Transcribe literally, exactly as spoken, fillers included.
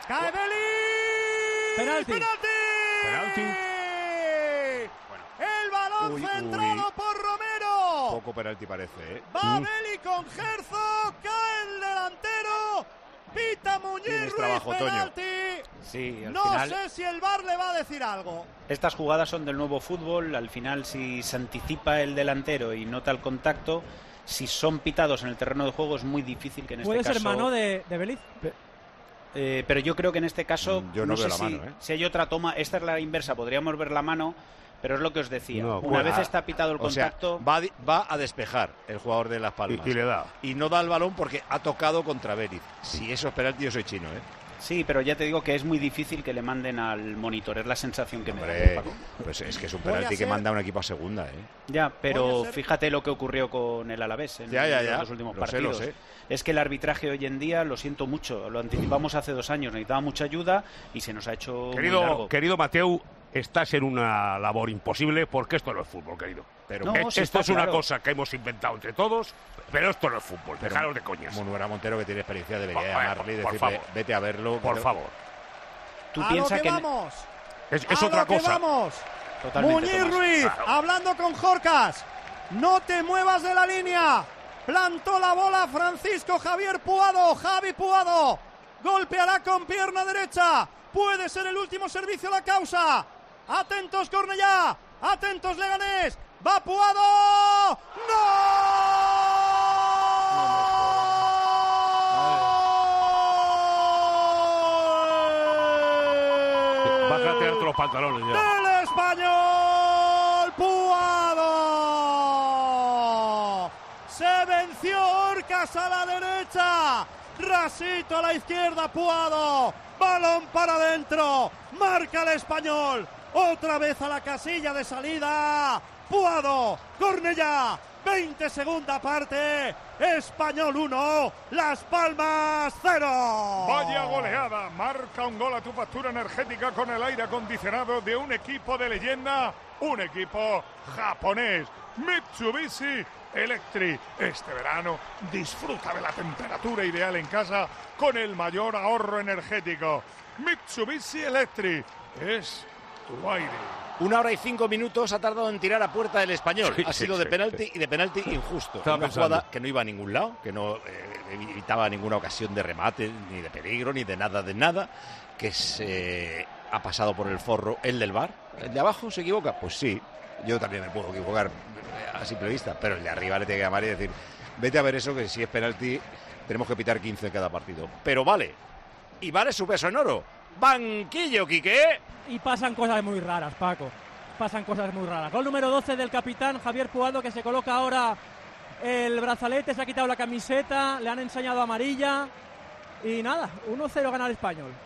¡Cae Belis! ¡Penalti! ¡Penalti! Penalti. Bueno. El balón uy, centrado uy. por Romero. Poco penalti parece, ¿eh? Va mm. Beli con Gerzo, cae el delantero. Pita Muñiz Ruiz, penalti. Sí, al no final, sé si el V A R le va a decir algo. Estas jugadas son del nuevo fútbol. Al final, si se anticipa el delantero y nota el contacto, si son pitados en el terreno de juego, es muy difícil que en este caso... caso... ¿Puede ser mano de, de Belis? Eh, pero yo creo que en este caso... Yo no, no veo sé la si, mano, ¿eh? si hay otra toma. Esta es la inversa, podríamos ver la mano... Pero es lo que os decía, no, una bueno, vez está pitado el contacto... O sea, va, va a despejar el jugador de Las Palmas. Y, y le da. Y no da el balón porque ha tocado contra Beris. Si eso es penalti, yo soy chino, ¿eh? Sí, pero ya te digo que es muy difícil que le manden al monitor, es la sensación que Hombre, me da, Paco. Pues es que es un penalti que manda a un equipo a segunda, ¿eh? Ya, pero fíjate lo que ocurrió con el Alavés en ya, ya, ya. los últimos lo partidos. Sé, lo sé. Es que el arbitraje hoy en día, lo siento mucho, lo anticipamos hace dos años, necesitaba mucha ayuda y se nos ha hecho querido, muy largo. Querido Mateu, estás en una labor imposible porque esto no es fútbol, querido. Pero no, esto sí es claro. una cosa que hemos inventado entre todos, pero esto no es fútbol. Pero dejaros de coñas. Monura Montero, que tiene experiencia, debería por, llamarle y decirle, favor. vete a verlo. Por te... favor. Tú a piensas lo que, que vamos. Es, es a otra lo que cosa. Vamos. Totalmente, Muñiz Tomás. Ruiz, Claro. hablando con Jorcas. No te muevas de la línea. Plantó la bola Francisco Javier Puado. Javi Puado. Golpeará con pierna derecha. Puede ser el último servicio a la causa. Atentos, Cornellá. Atentos, Leganés. Va Puado. ¡No! Bájate harto los pantalones ya. ¡Del Español! ¡Puado! Se venció Orcas a la derecha. Rasito a la izquierda, Puado. Balón para adentro. Marca el Español. Otra vez a la casilla de salida. Puado. Cornellá. veinte segunda parte. Español uno. Las Palmas cero. Vaya goleada. Marca un gol a tu factura energética con el aire acondicionado de un equipo de leyenda. Un equipo japonés. Mitsubishi Electric. Este verano disfruta de la temperatura ideal en casa con el mayor ahorro energético. Mitsubishi Electric es tu aire. Una hora y cinco minutos ha tardado en tirar a puerta del Español. Sí, ha sí, sido sí, de penalti sí. y de penalti injusto. Estaba Una pensando. jugada que no iba a ningún lado, que no eh, evitaba ninguna ocasión de remate, ni de peligro, ni de nada de nada, que se eh, ha pasado por el forro el del V A R. ¿El de abajo se equivoca? Pues sí, yo también me puedo equivocar a simple vista, pero el de arriba le tiene que llamar y decir, vete a ver eso, que si es penalti tenemos que pitar quince en cada partido. Pero vale, y vale su peso en oro. Banquillo, Quique. Y pasan cosas muy raras, Paco. Pasan cosas muy raras. Gol número doce del capitán Javier Puado, que se coloca ahora el brazalete, se ha quitado la camiseta, le han enseñado amarilla. Y nada, uno cero gana el Español.